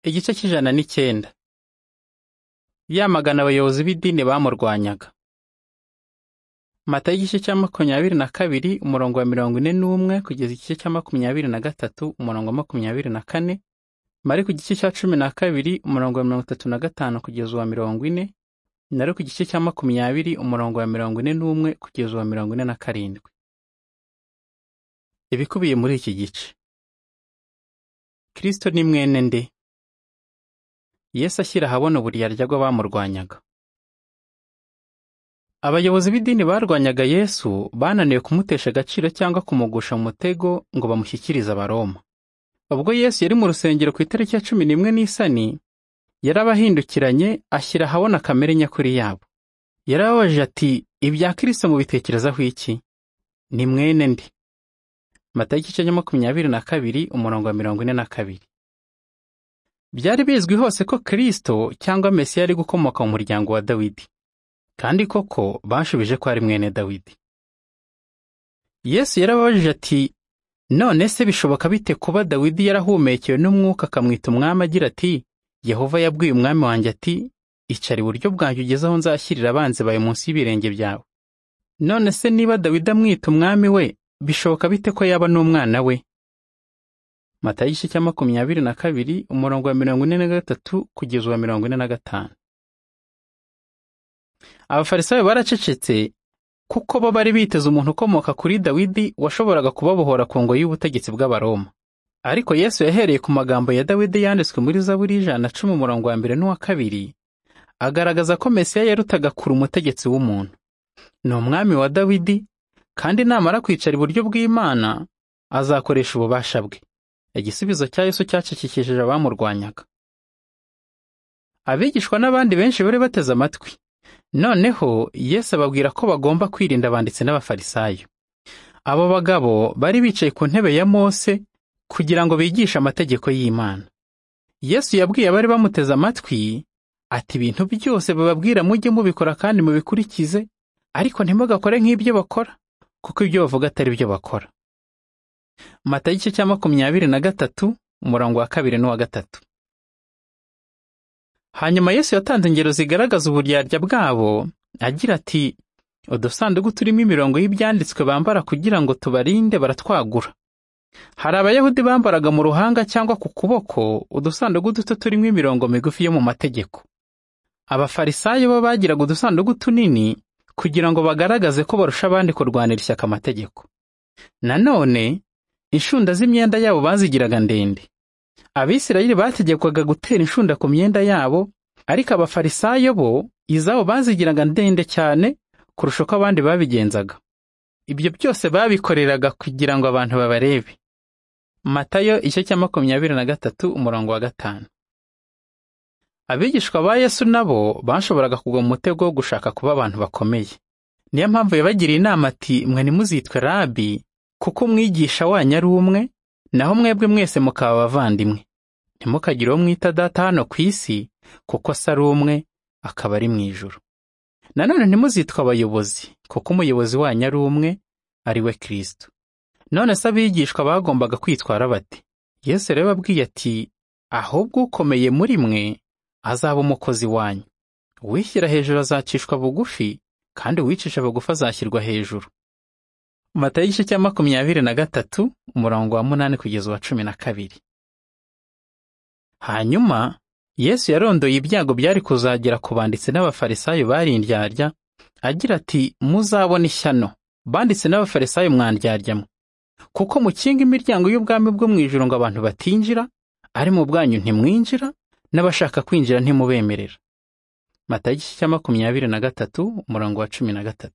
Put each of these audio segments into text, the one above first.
Igice cy'109. Yamagana abayobozi b'idini bamurwanyaga. Matayo igice cya 22 umurongo wa 41 kugeza igice cya 23 umurongo wa 24. Mariko igice cya 12 umurongo wa 35 kugeza uwa 40. Na Luka igice cya 20 umurongo wa 41 kugeza uwa 47. Ibikubiye muri iki gice. Kristo ni mwene nde? Yesu ashyira ahabona uburyarya bw'abamurwanyaga. Abayobozi b'idini barwanyaga Yesu bananiwe kumutesha agaciro cyangwa kumugusha mu mutego ngo bamushyikirize Abaroma. Ubwo Yesu yari mu rusengero ku itariki ya 11 Nisani, yarabahindukiranye ashyira ahabona kamere nyakuri yabo. Yarababajije ati, ibya Kristo mubitekerezaho iki? Ni mwene nde? Matayo igice cya 22 umurongo wa 42. Byari bizwi hose ko Kristo cyangwa Mesiya yari gukomoka mu muryango wa Dawidi. Kandi koko bashubije ko ari mwene Dawidi. Yesu yarababajije ati, none se bishoboka bite kuba Dawidi yarahumekewe n'umwuka akamwita umwami agira ati, Yehova yabwiye umwami wanjye ati, icara iburyo bwanjye ugeze aho nzashyirira abanzi bawe munsi y'ibirenge byawe. None se niba Dawidi amwita umwami we, bishoboka bite ko yaba n'umwana we? Matayo igice cya 22 umurongo wa 43 kugeza uwa 45. Abafarisayo baracecetse kuko bo bari biteze umuntu ukomoka kuri Dawidi washoboraga kubabohora ku ngoyi y'ubutegetsi bw'Abaroma. Ariko Yesu yahereye ku magambo ya Dawidi yanditswe muri Zaburi 110 umurongo wa 1 n'uwa 2, agaragaza ko Mesiya yarutaga kure umutegetsi w'umuntu. Ni umwami wa Dawidi, kandi namara kwicara iburyo bw'Imana azakoresha ububasha bwe. Igisubizo cya Yesu cyacecekesheje abamurwanyaga. Abigishwa n'abandi benshi bari bateze amatwi. Noneho Yesu ababwira ko bagomba kwirinda abanditsi n'abafarisayo. Abo bagabo bari bicaye ku ntebe ya Mose kugira ngo bigishe amategeko y'Imana. Yesu yabwiye abari bamuteze amatwi ati, ibintu byose bababwira mujye mubikora kandi mubikurikize, ariko ntimugakore nk'ibyo bakora, kuko ibyo bavuga atari byo bakora. Matayo igice cya 23 umurongo wa 2 n'uwa 3. Hanyuma Yesu yatanze ingero zigaragaza uburyarya bwabo, agira ati, udusanduku turimo imirongo y'ibyanditswe bambara kugira ngo tubarinde baratwagura. Hari Abayahudi bambaraga mu ruhanga cyangwa ku kuboko udusanduku duto turimo imirongo migufi yo mu mategeko. Abafarisayo bo bagiraga udusanduku tunini kugira ngo bagaragaze ko barusha abandi kurwanira ishyaka amategeko. Nanone inshunda z'imyenda yabo bazigiraga ndende. Abisirayeli bategekwaga gutera inshunda ku myenda yabo, ariko abafarisayo bo izabo bazigiraga ndende cyane kurusha uko abandi babigenzaga. Ibyo byose babikoreraga kugira ngo abantu babarebe. Matayo igice cya 23 umurongo wa 5. Abigishwa ba Yesu nabo bashoboraga kugwa mu mutego wo gushaka kuba abantu bakomeye. Niyo mpamvu yabagiriye inama ati, mwe nimuzitwe Rabi, kuko umwigisha wanyu ari umwe, naho mwebwe mwese mukaba abavandimwe. Ntimukagire uwo mwita data hano ku isi, kuko se ari umwe, akaba ari mu ijuru. Nanone ntimuzitwe abayobozi, kuko umuyobozi wanyu ari umwe, ari we Kristo. None se abigishwa bagombaga kwitwara bate? Yesu rero ababwiye ati, ahubwo ukomeye muri mwe azaba umukozi wanyu. Uwishyira hejuru azacishwa bugufi, kandi uwicisha bugufi azashyirwa hejuru. Matayo igice cya 23 umurongo wa 8 kugeza uwa 12. Hanyuma Yesu yarondoye ibyago byari kuzagera ku banditsi n'abafarisayo bari indyarya, agira ati, muzabona ishyano, banditsi n'abafarisayo mwandyarya, kuko mukinga imiryango y'ubwami bwo mu ijuru ngo abantu batinjira, ari mu bwanyu ntimwinjira, n'abashaka kwinjira ntimubemerera. Matayo igice cya 23 umurongo wa 13.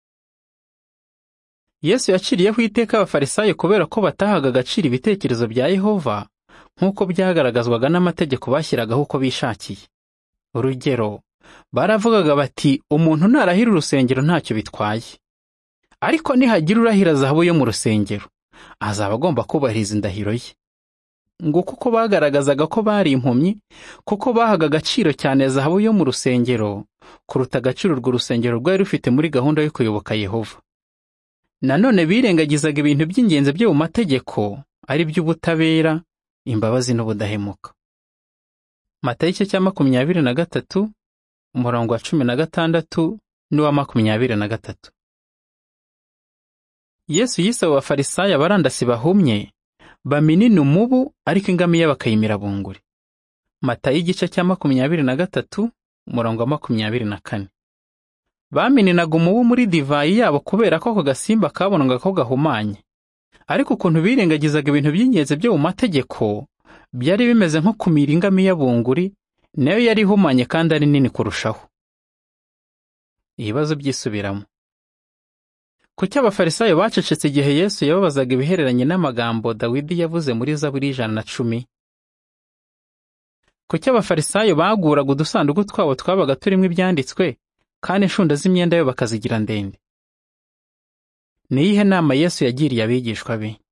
Yesu yaciriyeho iteka abafarisayo kubera ko batahaga agaciro ibitekerezo bya Yehova nk'uko byagaragazwaga n'amategeko bashyiragaho uko bishakiye. Urugero, baravugaga bati, umuntu narahira urusengero ntacyo bitwaye, ariko nihagira urahira zahabu yo mu rusengero, azaba agomba kubahiriza indahiro ye. Ngo kuko bagaragazaga ko bari impumyi, kuko bahaga agaciro cyane zahabu yo mu rusengero kuruta agaciro urwo rusengero rwari rufite muri gahunda yo kuyoboka Yehova. Nanone birengagizaga ibintu by'ingenzi byo mu mategeko, ari by'ubutabera, imbabazi n'ubudahemuka. Matayo igice cya 23 umurongo wa 16 n'uwa 23. Yesu yise abo bafarisayo abarandasi bahumye, baminina umubu ariko ingamiya bakayimira bunguri. Matayo igice cya 23 umurongo wa 24. Bamininaga umubu muri divayi yabo kubera ko ako gasimba kabonaga ko gahumanye. Ariko ukuntu birengagizaga ibintu by'ingenzi byo mu mategeko, byari bimeze nko kumira ingamiya bunguri, nayo yari ihumanye kandi ari nini kurushaho. Ibibazo byisubiramo. Kuki abafarisayo bacecetse igihe Yesu yababazaga ibihereranye n'amagambo Dawidi yavuze muri Zaburi 110? Kuki abafarisayo baguraga udusanduku twabo twabaga turimo ibyanditswe, kandi inshunda z'imyenda yo bakazigira ndende? Ni iyihe nama Yesu yagiriye abigishwa be?